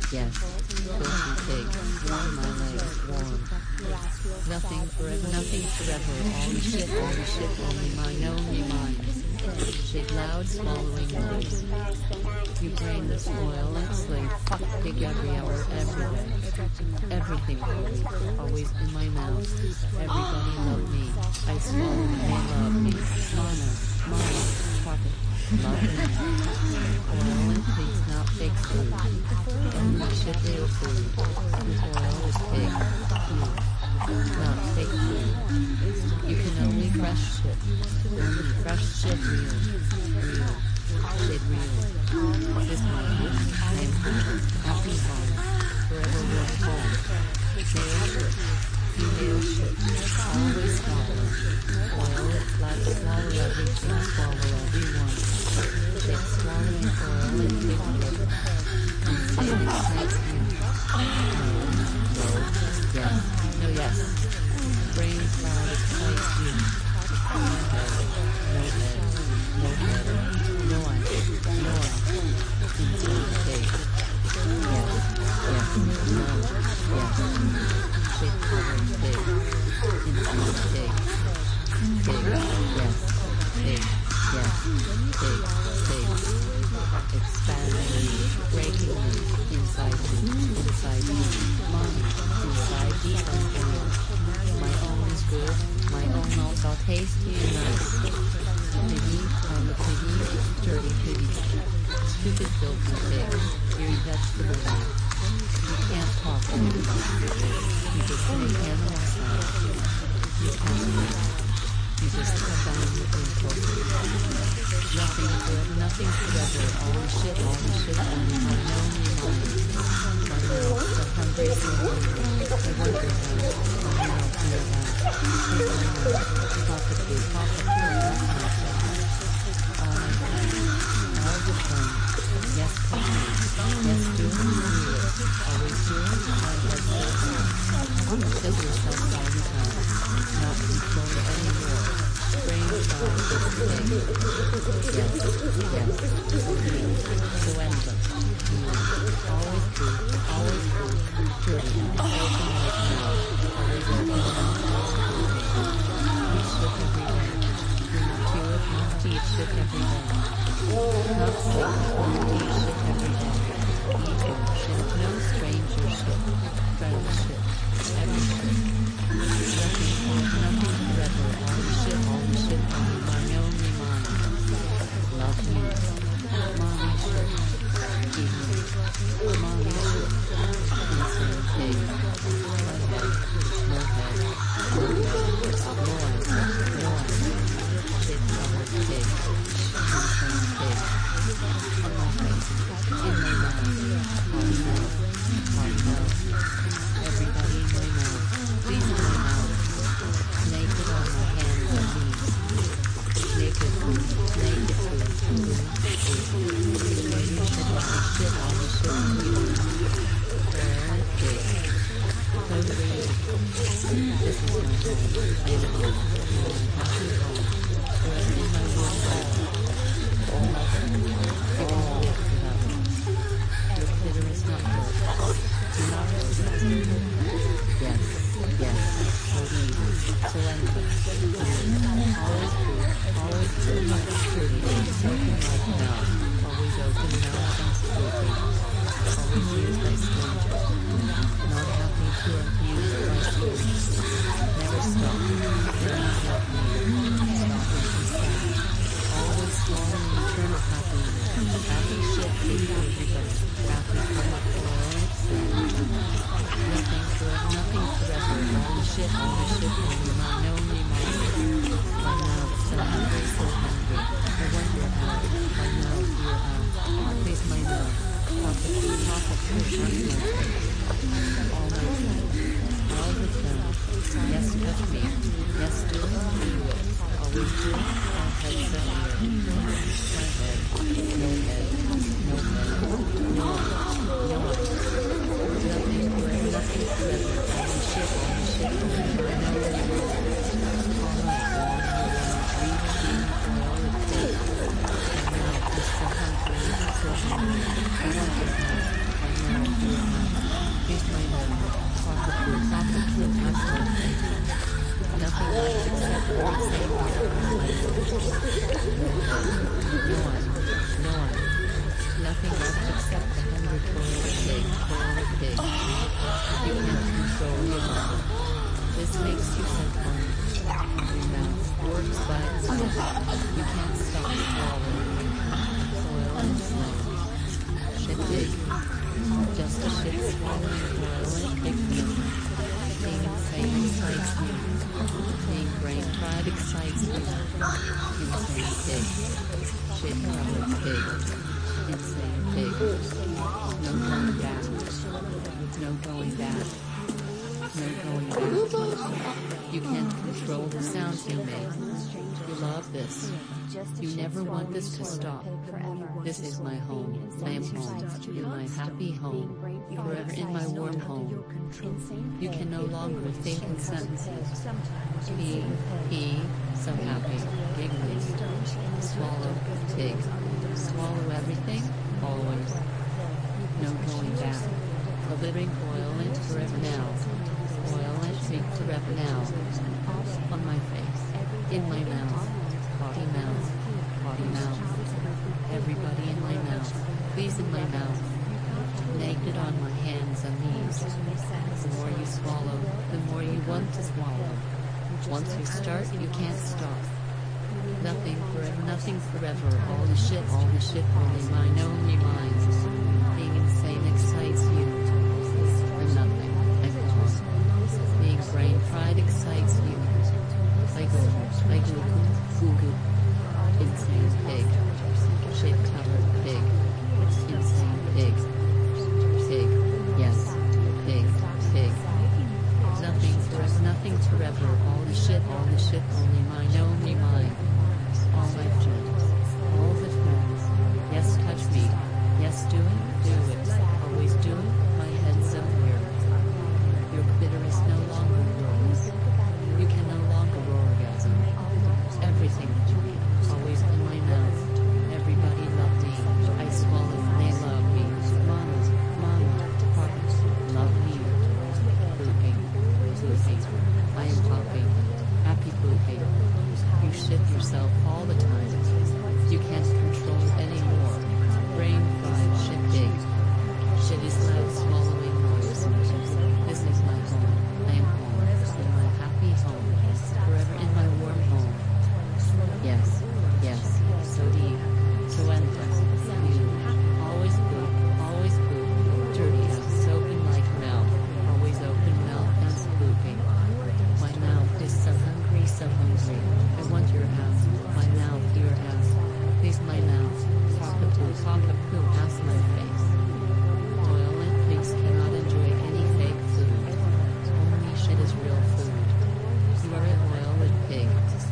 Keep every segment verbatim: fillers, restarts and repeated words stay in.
Yes, filthy pig, warm my legs, warm. Nothing forever, nothing forever, all the shit, all the shit, only mine, only mine. Shit loud, swallowing noise. You brainless oil and slave, fuck pig every hour, every day. Everything for me, always in my mouth. Everybody love me, I swallow and they love me. Mana, mana, pocket, love me. Oil and pigs, not fake food. Only shit real food. Oil is pig, food, not fake food. You can only fresh shit. Only fresh shit real. Real. Shit real. This home, name home, happy home, forever warm home. Male shit, female shit, always swallow. Oil it flat, swallow everything, swallow everyone. Shit swallowing oil and pig liver. And say it excites you. No, no, yes, no yes. Brain cloud excites you. No head, no head, no head, no eye, no eye. Inside pig. Yes, yes, no, yes. Shit covered pig. Inside pig. Pig, yes, pig, yes, pig, pig. Expanding me, breaking me, inside me, inside me, mommy, inside the unborn. My own is good, my own also tasty and nice. Piggy, on the piggy, dirty piggy. Stupid filthy pig, you're vegetable now. You can't talk anymore. You just make animal sounds. You can't live. You just cut down your impulse. Nothing forever, nothing forever. All the shit, all the shit, only my only mind. My mouth, so hungry, so hungry. I wonder how, my mouth, my mouth. Take my mouth, pocket food, pocket food, not pocket. All my time, all the time. Yes, come on. Yes, do it, do it. Always do it, my head goes on. Kill yourself all the time. Not control anymore. Brain cloud, pig. Yes, yes. Surrender. Always do, always do. Dirty, open like now. Always open mouth. Eat shit every day. Do not chew it, not to eat shit every day. Not sick, not to eat shit every day. Eat your shit, no stranger shit. Friend shit, everything. Nothing, nothing forever. All the shit, all the shit, only mine, only mine. Love you. Mommy shit. Eat me. Mommy shit. Insane pig. No head. No head. No head. No eyes. No eyes. Shit covered pig. Insane pig. On my face. In my mouth. My mouth. My mouth. Everybody in my mouth. Please in my mouth. Naked on my hands and knees. Naked food. Naked food. Food. Food. Lady shit on the shit on the shit on you. Fair pig. Hungry. This is my home. I am home. My happy home. Forever in my warm home. All my food. All without me. Your clitoris not hurt. Do not hurt it. Yes, yes. Believe. Surrender. Always true. Always true. Truly. Soaking like now. Always open mouth and sleeping. Always used by strangers. Not happy to abuse by students. Never stop. Never help me. Stopping from sad. Always swallowing eternal happiness. Happy shit for everybody. Happy for all sad. Nothing forever, nothing forever. All the shit, all the shit, only mine, only mine. My mouth, so hungry, so hungry. I wonder how. My mouth, your mouth. Please, my mouth. Pocket food, pocket food, touch my face. All my time. All the time. Yes, touch me. Yes, do it, do it. Always do it. All head set here. My head. No head. No head. No eyes. No eyes. Nothing forever, nothing forever. All the shit, all the shit, only mine, only mine. All night long, all night, reading, being oil and pig. My mouth is so hungry, so hungry. I want your mouth. My mouth, your Cockapoo, cockapoo, absolutely. Nothing left except for insane No one. No one. Nothing left except the hungry toilet pig, toilet pig. You can't control your mouth. This makes you so funny. Your mouth works by itself. You can't stop swallowing. Oil and snow. Shit pig. Just a shit swallowing oil and pig milk. Being insane excites you. Being brain fried excites you. Insane pig. Shit covered pig. Insane pig. No going back. No going back. No going back. You can't control the sounds you make. You love this. You never want this to stop. This is my home. I am home. In my happy home. Forever in my warm home. You can no longer think in sentences. He, he, so happy. Giggly. Swallow, pig. Swallow everything, always. No going back. A living oil and forever now. Oil and pig forever now. On my face. In my mouth. Potty mouth. Potty mouth. Everybody in my mouth. Please in my mouth. Naked on my hands and knees. The more you swallow, the more you want to swallow. Once you start, you can't stop. Nothing forever, nothing forever, all the shit, all the shit, only mine, only mine. Being insane excites you. I'm nothing, I'm gone. Being brain fried excites you. I go, I go, goo goo. Insane pig. Shit covered pig. Insane pig. Pig, yes. Pig, pig. Nothing forever, nothing forever, all the shit, all the shit, only mine, only mine. All my friends, all the friends. Yes, touch me. Yes, do it, do it. Always do it. My head's so weird. Your clitoris no longer grows. You can no longer orgasm. Everything. Always in my mouth. Everybody love me. I swallow. They love me. Mama, mama, papa, love me. Pooping, pooping. I am popping. Happy pooping. You shit yourself all the time. You can't control it anymore. Brain fried shit big. Shit is loud swallowing noise. This is my home. I am home. In my happy home. Forever in my warm home. Yes, yes, so deep. So endless. You. Always poop. Always poop. Dirty ass open like mouth. Always open mouth and pooping. My mouth is so hungry, so hungry. I want your ass, my mouth, your ass. Please my mouth. Cockapoo, cockapoo, ass my face. Oil and pigs cannot enjoy any fake food. Only shit is real food. You are an oil and pig.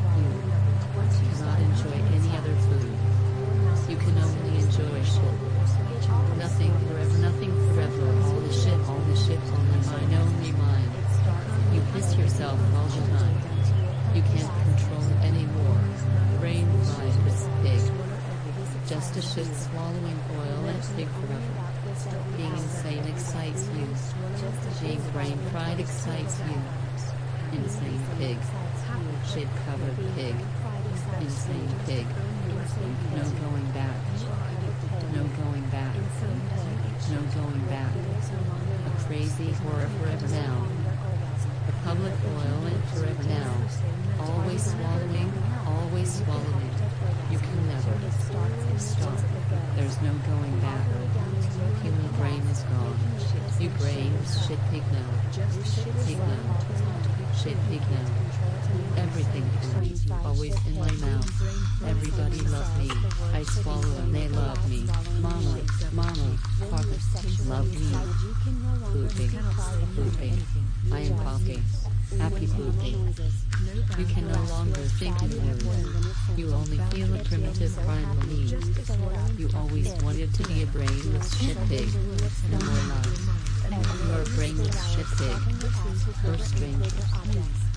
You cannot enjoy any other food. You can only enjoy shit. Nothing forever, nothing forever. All the shit, all the shit, only mine, only mine. You piss yourself all the time. You can't control it anymore. Brain fried with pig. Just a shit swallowing oil and pig forever. Being insane excites you. Being brain fried excites you. Insane pig. Shit covered pig. Insane pig. No going back. No going back. No going back. A crazy horror forever now. A public oil and forever now. Always swallowing, always swallowing. You can never stop. There's no going back. Human brain is gone. You brain shit pig now. Pig now. Shit pig now. Everything food. Always in my mouth. Everybody love me. I swallow and they love me. Mama, mama, papa, love me. Pooping, pooping. I am popping. Happy pooping. You can no longer think in words. You only feel a primitive primal need. You always wanted to be a brainless shit pig. No more lies. You are a brainless shit pig. We're strangers.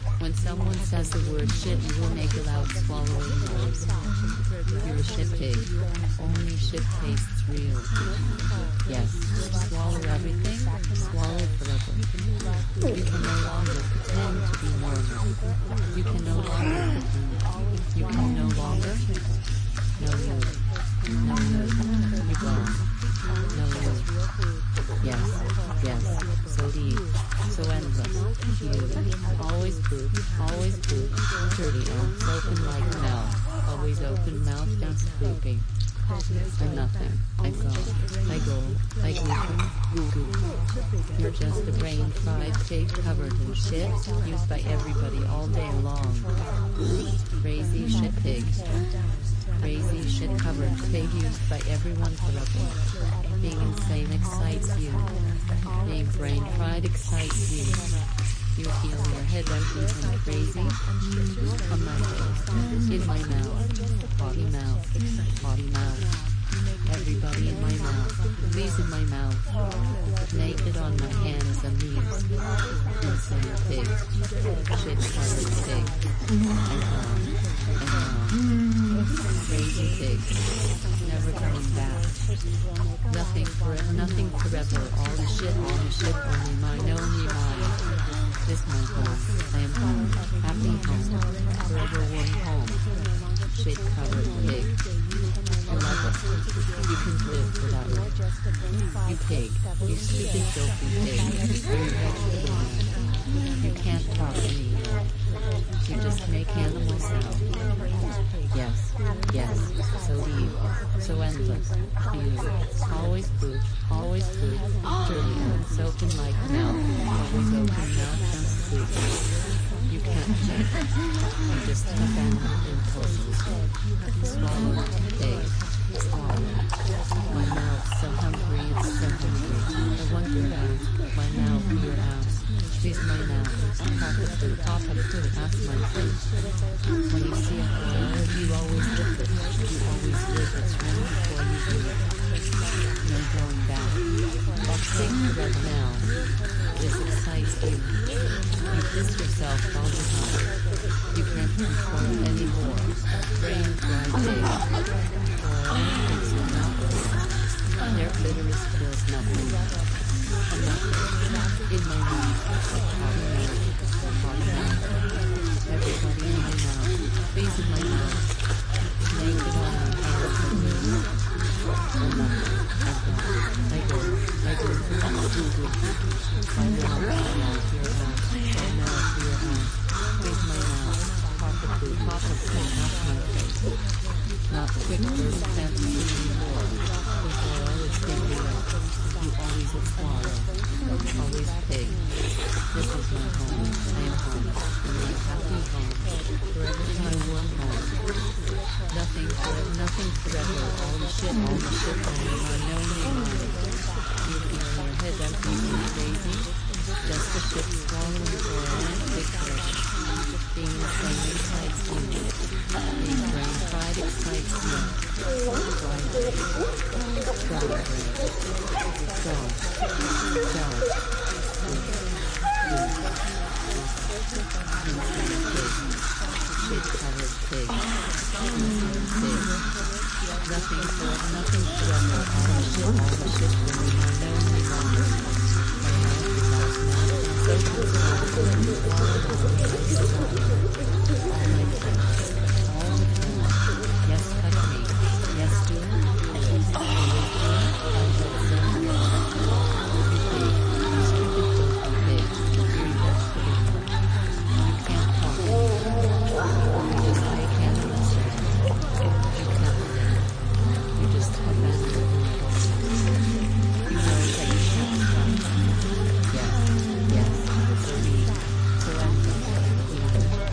When someone says the word shit, you will make a loud swallowing noise. You're a shit pig. Only shit tastes real. Yes, swallow everything, swallow forever. You can no longer pretend to be normal. You can no longer pretend. You can no longer. No you. No you. You gone. No you. Yes, yes, so deep, so endless. You. Always poop, always poop. Dirty arms open like mouth. Always open mouth, just pooping. I'm nothing. I go. I go. I go. Goo goo. You're just a brain fried pig covered in shit, used by everybody all day long. Crazy shit pig. Crazy shit covered pig used by everyone forever. Being insane excites you. Being brain fried excites you. You feel your head empty and crazy. On my face, in my mouth, potty mouth, potty mouth. Everybody in my mouth, please in my mouth. Naked on my hands and knees. Insane pig, shit covered pig. I know, I know. Crazy pig, never coming back. Nothing forever, nothing forever. All the shit, all the shit, only mine, only mine. This my home. I am home. Happy home. Forever warm home. Shit covered pig. I love it. You can live without it. You pig. You stupid filthy pig. You vegetable man. You can't talk anymore. You just make animal sound. Yes. Yes. So deep. So endless. You. Always poop. Always poop. Dirty arms open like mouth. Always open mouth. You can't change. You just abandon impulses. Swallow, pig, swallow. My mouth so hungry, it's so hungry. I wonder how my mouth, your ass. She's my mouth. Pop of food, pop of food, ask my face. When you see a fire, you always live it. You always live it right before you do it. No going back. Boxing right now. This excites you. You piss yourself all the time. You can't control it anymore. Brain fried pig. Or makes you nothing. Their clitoris feels nothing. And nothing. In my mouth. Potty mouth. Potty mouth. Everybody in my mouth. Please in my mouth. Naked on my hands and knees. And nothing. I go. I go. I go. Do do. My mouth, my mouth, your mouth, my mouth, your mouth, with my mouth, pop a food, pop a food, not my face. Not quick burst fantasy anymore. Before all it's been real. You always a swallow. Always pig. This is my home. I am home. And my happy home. Forever my warm home. Nothing forever, nothing forever. All the shit, all the shit, only mine, only mine. You feel your head empty and crazy. Just a ship swallowing for a big fish. Being the same excites you. Being brain fried excites you. Fried brain. Fried brain. Dog. Dog. Shit covered pig. Pig. Nothing for nothing forever. All the shit, all the shit for me. I know me longer. My mouth is out now. So good. All the all my friends. All the friends. Yes, touch me. Yes, do it. Yes, do it. I will send you. You pig. You stupid filthy pig. You're vegetable. You can't talk. You just make animal sound. You can't live. You just abandon impulses. You know that you can't stop. Yes, yes, so deep, so endless.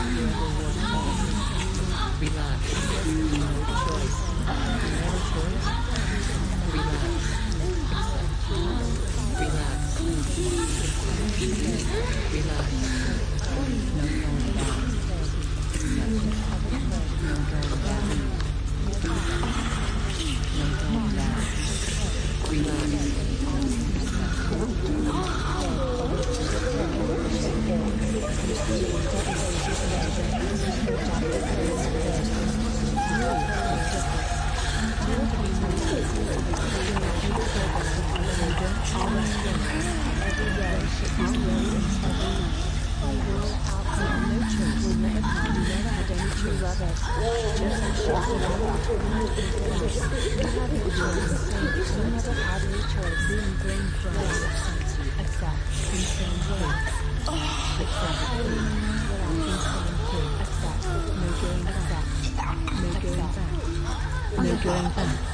wherever war calls. Relax. No choice. No choice. Relax. Relax. Relax. No going back. No going back. No going back. Relax. No going back.